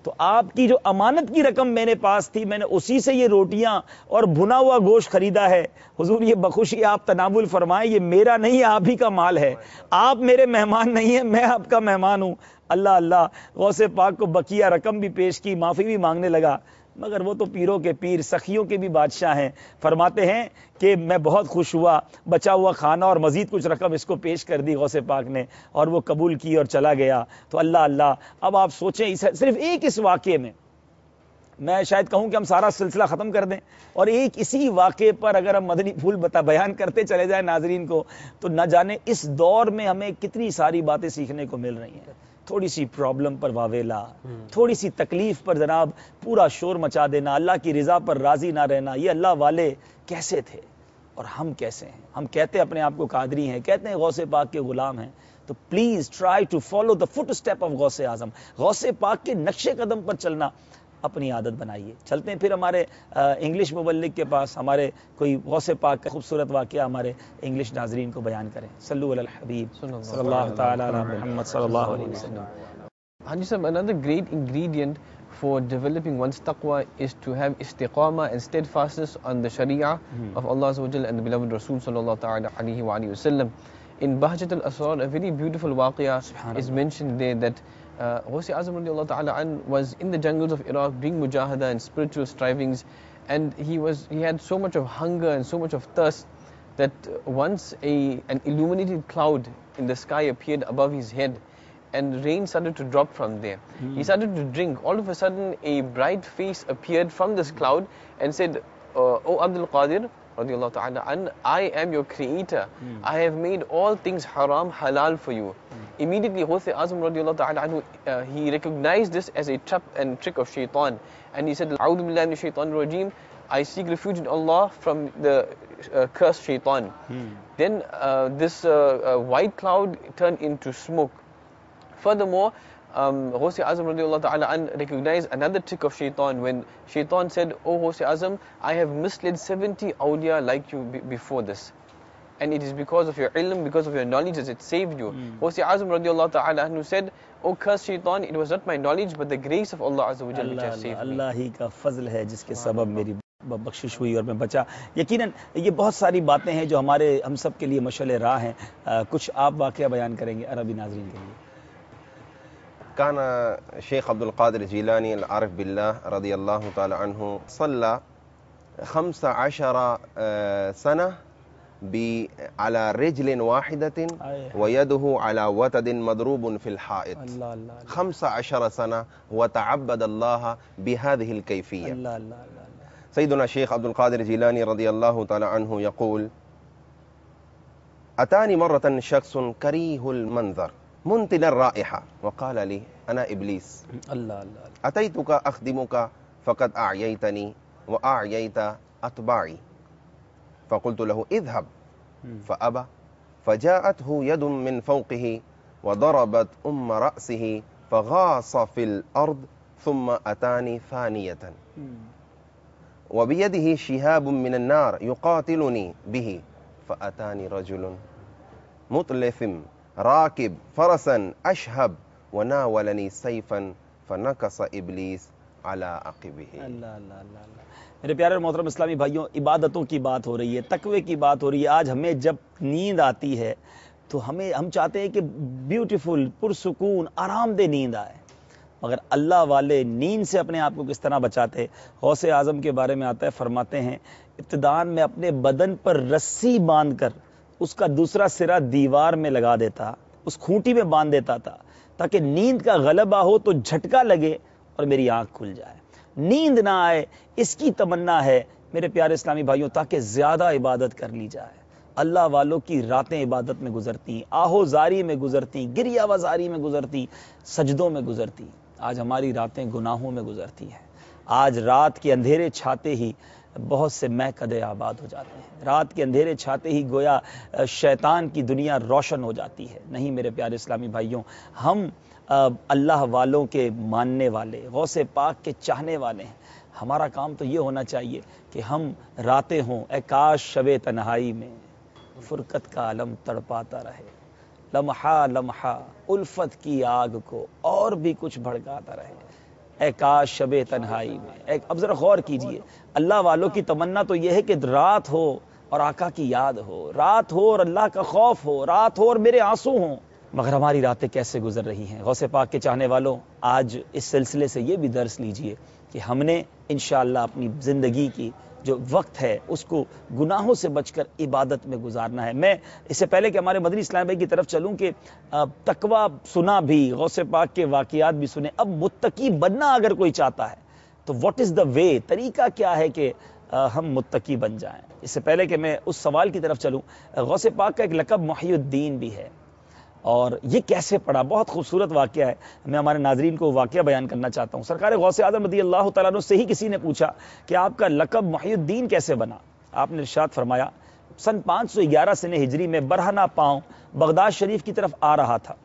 تو آپ کی جو امانت کی رقم میرے پاس تھی میں نے اسی سے یہ روٹیاں اور بھنا ہوا گوشت خریدا ہے. حضور یہ بخوشی آپ تناول فرمائیں, یہ میرا نہیں آپ ہی کا مال ہے. آپ میرے مہمان نہیں ہیں, میں آپ کا مہمان ہوں. اللہ اللہ, غوث پاک کو بقیہ رقم بھی پیش کی, معافی بھی مانگنے لگا, مگر وہ تو پیروں کے پیر, سخیوں کے بھی بادشاہ ہیں. فرماتے ہیں کہ میں بہت خوش ہوا, بچا ہوا کھانا اور مزید کچھ رقم اس کو پیش کر دی غوث پاک نے, اور وہ قبول کی اور چلا گیا. تو اللہ اللہ, اب آپ سوچیں اس صرف ایک اس واقعے میں میں شاید کہوں کہ ہم سارا سلسلہ ختم کر دیں, اور ایک اسی واقعے پر اگر ہم مدنی پھول بتا بیان کرتے چلے جائیں ناظرین کو, تو نہ جانے اس دور میں ہمیں کتنی ساری باتیں سیکھنے کو مل رہی ہیں. تھوڑی سی پرابلم پر واویلا, تھوڑی سی تکلیف پر جناب پورا شور مچا دینا, اللہ کی رضا پر راضی نہ رہنا. یہ اللہ والے کیسے تھے اور ہم کیسے ہیں؟ ہم کہتے اپنے آپ کو قادری ہیں, کہتے ہیں غوث پاک کے غلام ہیں. تو please try to follow the foot step of Ghaus Azam. Ghaus Pak کے نقش قدم پر چلنا اپنی عادت بنائیے. چلتے ہیں پھر ہمارے انگلش مبلغ کے پاس, ہمارے کوئی غوث پاک کا خوبصورت واقعہ ہمارے انگلش ناظرین کو بیان کریں. صلو علی الحبیب صلی اللہ تعالی علی محمد صلی اللہ علیہ وسلم. Haji Sahib, another great ingredient for developing one's taqwa is to have istiqamah and steadfastness on the sharia mm. of Allah Azza wa Jalla and the beloved Rasul sallallahu ta'ala alayhi wa alayhi wa sallam. In Bahjat al-Asrar, a very beautiful waqia is mentioned there that uh, Ghusi Azam radiallahu ta'ala an was in the jungles of Iraq doing mujahada and spiritual strivings, and he was he had so much of hunger and so much of thirst that once a an illuminated cloud in the sky appeared above his head, and rain started to drop from there. Mm. He started to drink. All of a sudden, a bright face appeared from this cloud and said, uh, "O Abdul Qadir, radiallahu ta'ala an, I am your creator. Mm. I have made all things haram halal for you." Mm. Immediately, Ghuthi Azam radiallahu ta'ala anhu, uh, he recognized this as a trap and trick of shaitan, and he said, "A'udhu billahi minash shaitanir rajim. I seek refuge in Allah from the uh, cursed shaitan." Mm. Then uh, this uh, uh, white cloud turned into smoke. Furthermore, um, Ghusi Azam radiallahu ta'ala an recognized another trick of shaitan when shaitan said, "Oh Ghusi Azam, I have misled seventy awliya like you b- before this. And it is because of your ilm, because of your knowledge that it saved you." Mm. Ghusi Azam radiallahu ta'ala anhu said, "Oh cursed shaitan, it was not my knowledge but the grace of Allah Azza wa Jalla which has saved me." اللہ ہی کا فضل ہے جس کے سبب میری بخشش ہوئی اور میں بچا. یقیناً یہ بہت ساری باتیں ہیں جو ہمارے ہم سب کے لیے مشعل راہ ہیں. کچھ آپ واقعہ بیان کریں گے عربی ناظرین کے لیے. كان شيخ عبد القادر الجيلاني العارف بالله رضي الله تعالى عنه صلى خمس عشر سنة على رجل واحدة ويده على وتد مضروب في الحائط. خمس عشر سنة وتعبد الله بهذه الكيفية. سيدنا الشيخ عبد القادر الجيلاني رضي الله تعالى عنه يقول: أتاني مرة شخص كريه المنظر منتن الرائحة وقال لي: أنا إبليس، أتيتك أخدمك فقد أعييتني وأعييت أتباعي. فقلت له: اذهب. فأبى، فجاءته يد من فوقه وضربت أم رأسه فغاص في الأرض، ثم أتاني ثانية وبيده شهاب من النار يقاتلني به. فأتاني رجل مطلثم راكب فرسا أشهب وناولني سيفا فنكص إبليس على عقبه. اللہ اللہ اللہ. میرے پیارے اور محترم اسلامی بھائیوں، عبادتوں کی بات ہو رہی ہے، تقوی کی بات ہو رہی ہے. آج ہمیں جب نیند آتی ہے تو ہمیں ہم چاہتے ہیں کہ بیوٹیفل، پرسکون، آرام دہ نیند آئے، مگر اللہ والے نیند سے اپنے آپ کو کس طرح بچاتے. غوث اعظم کے بارے میں آتا ہے، فرماتے ہیں ابتدان میں اپنے بدن پر رسی باندھ کر اس کا دوسرا سرا دیوار میں لگا دیتا، اس کھونٹی میں باندھ دیتا تھا تاکہ نیند کا غلبہ ہو تو جھٹکا لگے اور میری آنکھ کھل جائے. نیند نہ آئے اس کی تمنا ہے میرے پیارے اسلامی بھائیوں، تاکہ زیادہ عبادت کر لی جائے. اللہ والوں کی راتیں عبادت میں گزرتی، آہو زاری میں گزرتی، گریہ وزاری میں گزرتی، سجدوں میں گزرتی. آج ہماری راتیں گناہوں میں گزرتی ہیں. آج رات کے اندھیرے چھاتے ہی بہت سے محکدے آباد ہو جاتے ہیں. رات کے اندھیرے چھاتے ہی گویا شیطان کی دنیا روشن ہو جاتی ہے. نہیں میرے پیارے اسلامی بھائیوں، ہم اللہ والوں کے ماننے والے، غوث پاک کے چاہنے والے ہیں. ہمارا کام تو یہ ہونا چاہیے کہ ہم راتیں ہوں اے کاش شب تنہائی میں فرقت کا علم تڑپاتا رہے، لمحہ لمحہ الفت کی آگ کو اور بھی کچھ بھڑکاتا رہے. اے کاش شب تنہائی میں. ایک اب ذرا غور کیجئے, اللہ والوں کی تمنا تو یہ ہے کہ رات ہو اور آقا کی یاد ہو, رات ہو اور اللہ کا خوف ہو, رات ہو اور میرے آنسو ہوں. مگر ہماری راتیں کیسے گزر رہی ہیں. غوث پاک کے چاہنے والوں, آج اس سلسلے سے یہ بھی درس لیجئے کہ ہم نے انشاءاللہ اپنی زندگی کی جو وقت ہے اس کو گناہوں سے بچ کر عبادت میں گزارنا ہے. میں اس سے پہلے کہ ہمارے مدنی اسلام بھائی کی طرف چلوں کہ تقویٰ سنا بھی, غوث پاک کے واقعات بھی سنے, اب متقی بننا اگر کوئی چاہتا ہے تو واٹ از دا وے, طریقہ کیا ہے کہ ہم متقی بن جائیں. اس سے پہلے کہ میں اس سوال کی طرف چلوں, غوث پاک کا ایک لقب محی الدین بھی ہے, اور یہ کیسے پڑا, بہت خوبصورت واقعہ ہے. میں ہمارے ناظرین کو واقعہ بیان کرنا چاہتا ہوں. سرکار غوث اعظم رضی اللہ تعالیٰ عنہ سے ہی کسی نے پوچھا کہ آپ کا لقب محی الدین کیسے بنا. آپ نے ارشاد فرمایا, سن پانچ سو گیارہ سن ہجری میں برہنہ پاؤں بغداد شریف کی طرف آ رہا تھا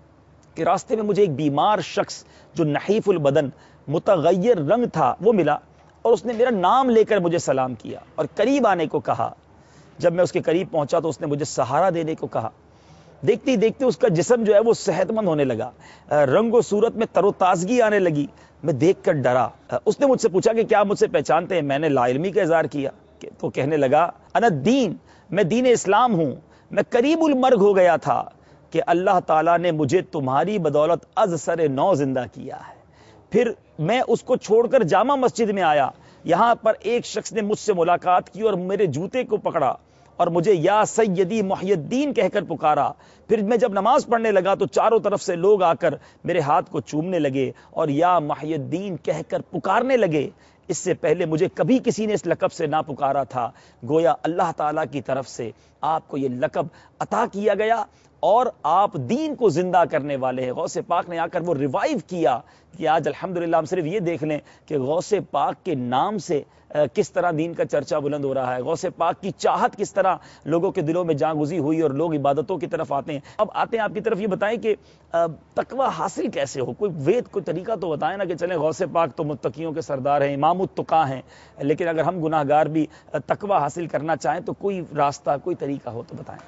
کہ راستے میں مجھے ایک بیمار شخص جو نحیف البدن, متغیر رنگ تھا, وہ ملا, اور اس نے میرا نام لے کر مجھے سلام کیا اور قریب آنے کو کہا. جب میں اس کے قریب پہنچا تو اس نے مجھے سہارا دینے کو کہا. دیکھتے دیکھتے اس کا جسم جو ہے وہ صحت مند ہونے لگا, رنگ و صورت میں تر و تازگی آنے لگی. میں دیکھ کر ڈرا. اس نے مجھ سے پوچھا کہ کیا مجھ سے پہچانتے ہیں؟ میں نے لا علمی کا اظہار کیا. تو کہنے لگا, انا دین, میں دین اسلام ہوں. میں قریب المرگ ہو گیا تھا کہ اللہ تعالیٰ نے مجھے تمہاری بدولت از سر نو زندہ کیا ہے. پھر میں اس کو چھوڑ کر جامع مسجد میں آیا. یہاں پر ایک شخص نے مجھ سے ملاقات کی اور میرے جوتے کو پکڑا اور مجھے یا سیدی محی الدین کہہ کر پکارا. پھر میں جب نماز پڑھنے لگا تو چاروں طرف سے لوگ آ کر میرے ہاتھ کو چومنے لگے اور یا محی الدین کہہ کر پکارنے لگے. اس سے پہلے مجھے کبھی کسی نے اس لقب سے نہ پکارا تھا. گویا اللہ تعالیٰ کی طرف سے آپ کو یہ لقب عطا کیا گیا اور آپ دین کو زندہ کرنے والے ہیں. غوث پاک نے آ کر وہ ریوائیو کیا کہ آج الحمدللہ ہم صرف یہ دیکھ لیں کہ غوث پاک کے نام سے کس طرح دین کا چرچا بلند ہو رہا ہے, غوث پاک کی چاہت کس طرح لوگوں کے دلوں میں جان گزی ہوئی اور لوگ عبادتوں کی طرف آتے ہیں. اب آتے ہیں آپ کی طرف, یہ بتائیں کہ تقویٰ حاصل کیسے ہو, کوئی وید کوئی طریقہ تو بتائیں نا کہ چلیں غوث پاک تو متقیوں کے سردار ہیں, امام التقیٰ ہیں, لیکن اگر ہم گناہ گار بھی تقویٰ حاصل کرنا چاہیں تو کوئی راستہ کوئی طریقہ ہو تو بتائیں.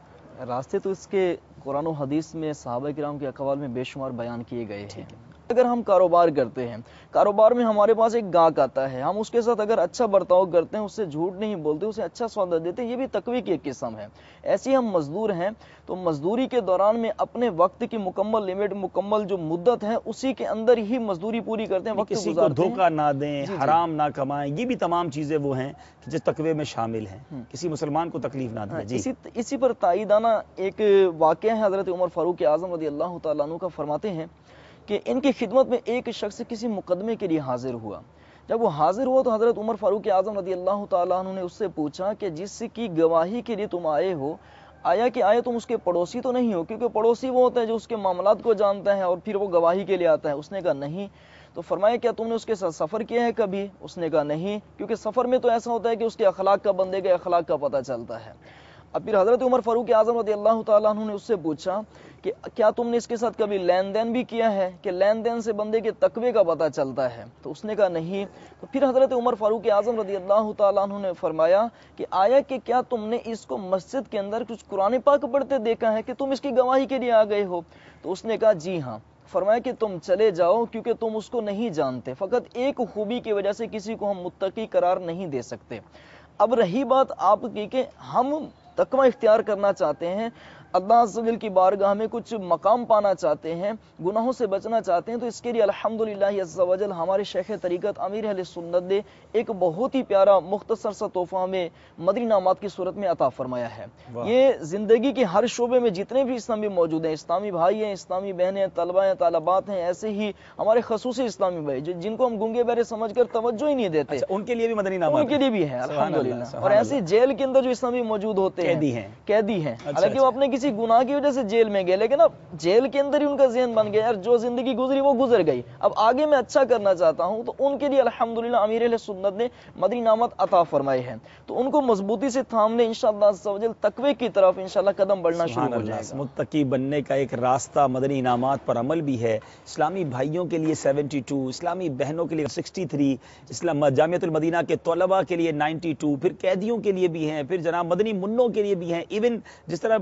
راستے تو اس کے قرآن و حدیث میں صحابہ کرام کے اقوال میں بے شمار بیان کیے گئے ہیں. اگر ہم کاروبار کرتے ہیں, کاروبار میں ہمارے پاس ایک گاہک آتا ہے, ہم اس کے ساتھ اگر اچھا برتاؤ کرتے ہیں, اس سے جھوٹ نہیں بولتے, اسے اچھا سودا دیتے ہیں, یہ بھی تقوی کی ایک قسم ہے. ایسی ہم مزدور ہیں تو مزدوری کے دوران میں اپنے وقت کی مکمل لمٹ, مکمل جو مدت ہے اسی کے اندر ہی مزدوری پوری کرتے ہیں, وقت کسی کو دھوکہ نہ دیں, جی حرام نہ کمائیں. یہ بھی تمام چیزیں وہ ہیں جو تقوی میں شامل ہیں, کسی مسلمان کو تکلیف نہ دیں. جی اسی اسی پر تائیدانہ ایک واقعہ ہے. حضرت عمر فاروق اعظم رضی اللہ تعالیٰ عنہ کا فرماتے ہیں کہ ان کی خدمت میں ایک شخص کسی مقدمے کے لیے حاضر ہوا. جب وہ حاضر ہوا تو حضرت عمر فاروق اعظم رضی اللہ تعالیٰ عنہ نے اس سے پوچھا کہ جس کی گواہی کے لیے تم آئے ہو, آیا کہ آئے تم اس کے پڑوسی تو نہیں ہو؟ کیونکہ پڑوسی وہ ہوتا ہے جو اس کے معاملات کو جانتا ہے اور پھر وہ گواہی کے لیے آتا ہے. اس نے کہا نہیں. تو فرمایا کیا تم نے اس کے ساتھ سفر کیا ہے کبھی؟ اس نے کہا نہیں, کیونکہ سفر میں تو ایسا ہوتا ہے کہ اس کے اخلاق کا, بندے کے اخلاق کا پتہ چلتا ہے. اب پھر حضرت عمر فاروق اعظم رضی اللہ تعالیٰ عنہ نے اس سے پوچھا کہ کیا تم نے اس کے ساتھ کبھی لین دین بھی کیا ہے, کہ لین دین سے بندے کے تقوی کا پتہ چلتا ہے؟ تو اس نے کہا نہیں. تو پھر حضرت عمر فاروق اعظم رضی اللہ تعالیٰ عنہ نے فرمایا کہ آیا کہ کیا تم نے اس کو مسجد کے اندر کچھ قرآن پاک پڑھتے دیکھا ہے کہ تم اس کی گواہی کے لیے آ گئے ہو؟ تو اس نے کہا جی ہاں. فرمایا کہ تم چلے جاؤ کیونکہ تم اس کو نہیں جانتے, فقط ایک خوبی کی وجہ سے کسی کو ہم متقی قرار نہیں دے سکتے. اب رہی بات آپ کی کہ ہم تقوی اختیار کرنا چاہتے ہیں, اللہ عز و جل کی بارگاہ میں کچھ مقام پانا چاہتے ہیں, گناہوں سے بچنا چاہتے ہیں, تو اس کے لیے الحمدللہ عز و جل ہمارے شیخ طریقت امیر اہل سنت نے ایک بہت ہی پیارا مختصر سا تحفہ ہمیں مدنی انعامات کی صورت میں عطا فرمایا ہے. یہ زندگی کے ہر شعبے میں جتنے بھی اسلامی موجود ہیں, اسلامی بھائی ہیں, اسلامی بہنیں, طلبہ ہیں, طالبات ہیں, ایسے ہی ہمارے خصوصی اسلامی بھائی جن کو ہم گونگے بہرے سمجھ کر توجہ ہی نہیں دیتے, ان کے لیے بھی مدنی انعامات ان کے لیے بھی ہے الحمدللہ. اور ایسے جیل کے اندر جو اسلامی موجود ہوتے ہیں, قیدی ہیں, حالانکہ وہ اپنے کسی گناہ کی وجہ سے جیل میں گئے, لیکن اب جیل کے اندر ہی ان کا ذہن بن گیا, یار جو زندگی گزری وہ گزر گئی, اب آگے میں اچھا کرنا چاہتا ہوں, تو ان کے لیے الحمدللہ امیر اہل سنت نے مدنی انعامات عطا فرمائے ہیں. تو ان کو مضبوطی سے تھامنے انشاءاللہ عز و جل تقوی کی طرف انشاءاللہ قدم بڑھنا شروع ہو جائے گا. متقی بننے کا ایک راستہ مدنی انعامات پر عمل بھی ہے. اسلامی بھائیوں کے لیے سیونٹی ٹو, اسلامی بہنوں کے لیے سکسٹی تھری, اسلام جامعۃ المدینہ کے طلباء کے لیے نائنٹی ٹو, پھر قیدیوں کے لیے بھی ہیں, پھر جناب مدنی منوں کے لیے بھی ہیں. ایون جس طرح پتہ چلا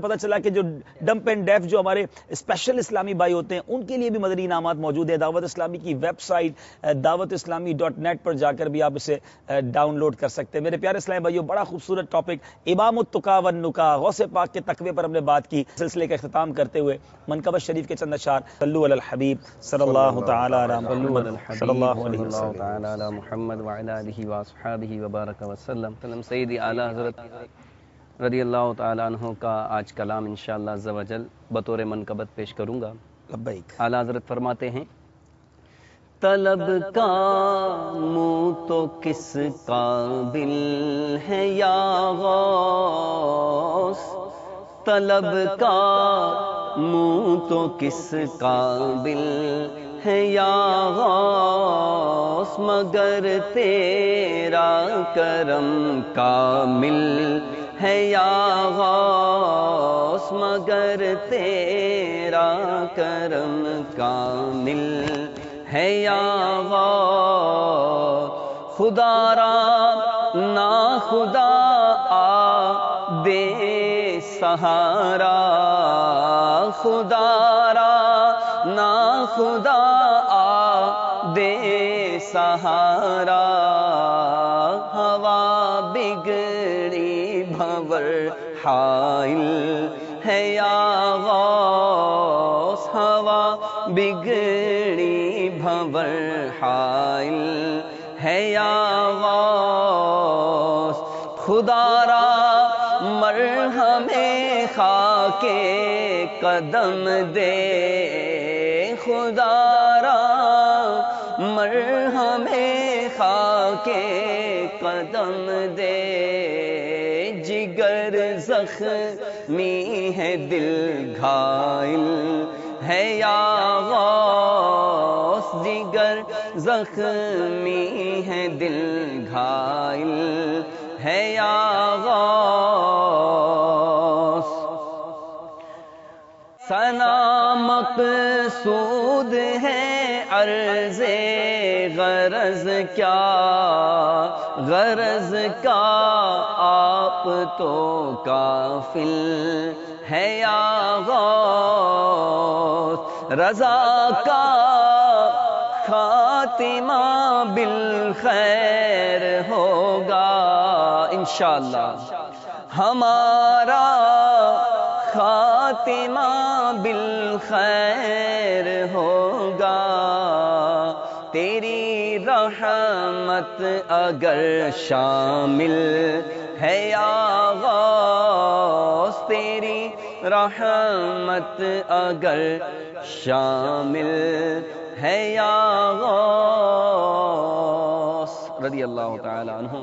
کہ جو ڈمپ اینڈ ڈیف جو ہمارے اسپیشل اسلامی بھائی ہوتے ہیں ان کے لیے بھی مدنی انعامات موجود ہے. دعوت اسلامی کی ویب سائٹ دعوت اسلامی ڈاٹ نیٹ پر جا کر بھی آپ اسے ڈاؤن لوڈ کر سکتے ہیں. میرے پیارے اسلامی بھائیوں، بڑا خوبصورت ٹاپک امام التقا والنکا، غوث پاک کے تقوی پر ہم نے بات کی. سلسلے کا اختتام کرتے ہوئے منقبت شریف کے چند اشعار. صلو علی الحبیب صلی اللہ تعالی علی محمد صلی اللہ علیہ وسلم تعالی علی محمد وعلی آلہ واصحابہ وبارک وسلم. سیدی اعلی حضرت رضی اللہ تعالی عنہ کا آج کلام انشاءاللہ عز و جل بطور منقبت پیش کروں گا. لبیک. اعلی حضرت فرماتے ہیں: طلب کا منہ تو کس قابل ہے یا غوث، طلب کا منہ تو کس قابل ہے یا غوث، مگر تیرا کرم کامل ہے یا غوث، مگر تیرا کرم کامل ہے یا غوث. خدا را نا خدا آ دے سہارا، خدا را نا خدا آ دے سہارا، ہوا بگڑی بھور حائل ہے یا غوث، ہوا بگڑی بھور حائل ہے یا غوث. خدا را مرہم خاک قدم دے، خدا را مرہم خاک قدم دے، جگر زخمی ہے دل گھائل ہے یا غوث، جگر زخمی ہے دل گھائل ہے یا غوث. ثنا مقصود ہے عرض غرض کیا، غرض کا آپ تو کافل ہے یا غوث. رضا کا خاتمہ بالخیر ہوگا انشاءاللہ، ہمارا خاتمہ بالخیر ہوگا. تیری رحمت اگر شامل ہے یا غوث، تیری رحمت اگر شامل ہے یا غوث. رضی اللہ تعالی عنہ.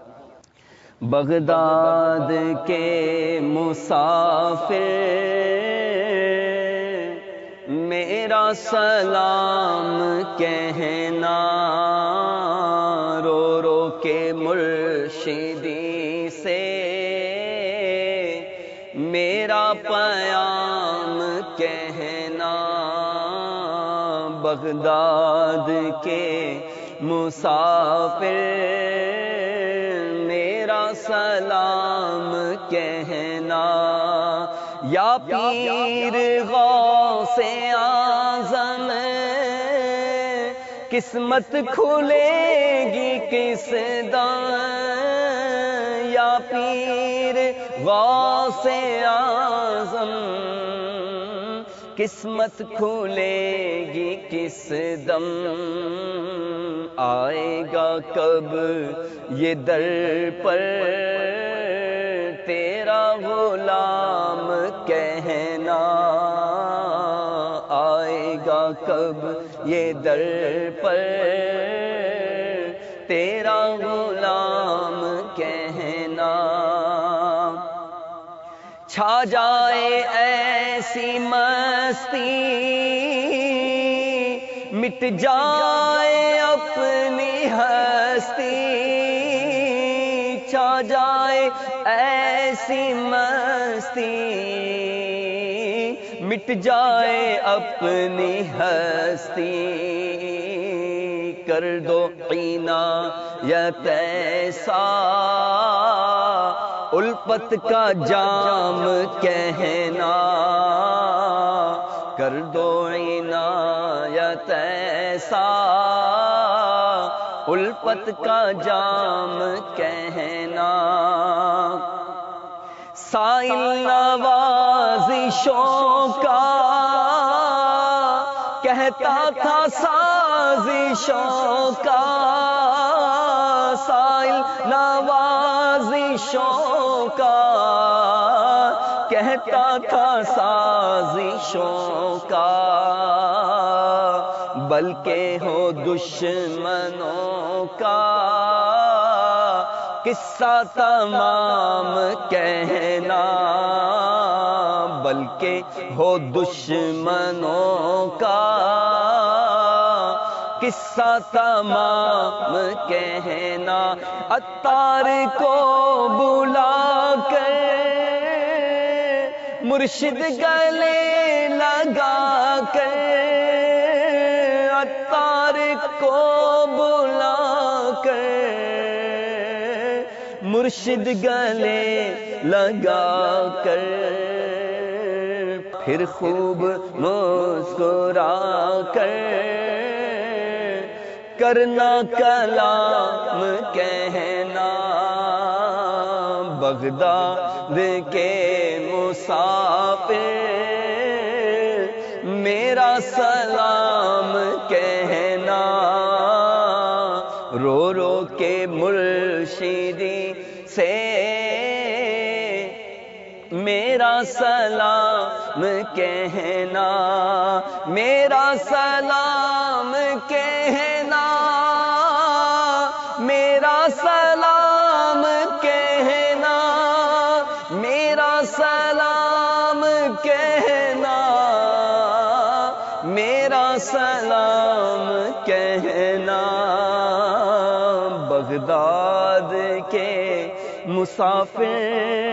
بغداد کے مسافر میرا سلام کہنا، رو رو کے مرشدی سے میرا پیام کہنا. بغداد کے مسافر میرا سلام کہنا، یا پیر غوث اعظم قسمت کھلے گی کس دم، یا پیر غوث اعظم قسمت کھلے گی کس دم. آئے گا کب یہ در پر تیرا غلام کہنا، آئے گا کب یہ در پر تیرا غلام کہنا. چھا جائے ایسی مستی، مٹ جائے اپنی ہستی، چھا جائے ایسی مستی، مٹ جائے اپنی ہستی. کر دو عنایت ایسا الفت کا جام کہنا، کر دو عنایت ایسا الفت کا جام کہنا، سائل نوازشوں کا کہتا تھا سازشوں کا، سائل نوازشوں کا کہتا تھا سازشوں کا، بلکہ ہو دشمنوں کا قصہ تمام کہنا، بلکہ ہو دشمنوں کا قصہ تمام کہنا، عطار کو بلا کر مرشد گلے لگا کر، عطار کو بلا کر مرشد گلے لگا کر، پھر خوب مسکرا کر کرنا کلام کہنا، بغداد کے مسافر میرا سلام کہنا، رو رو کے مرشدی سے میرا سلام کہنا، میرا سلام کہنا، میرا سلام کہنا، میرا سلام کہنا، میرا سلام کہنا، بغداد کے مسافر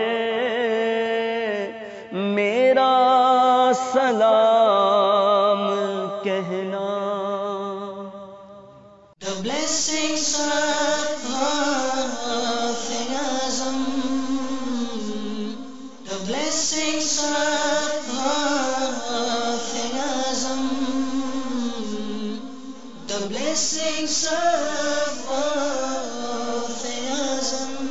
میرا سلام کہنا۔ The blessings of Ghaufin Azam, the blessings of Ghaufin Azam, the blessings of Ghaufin Azam.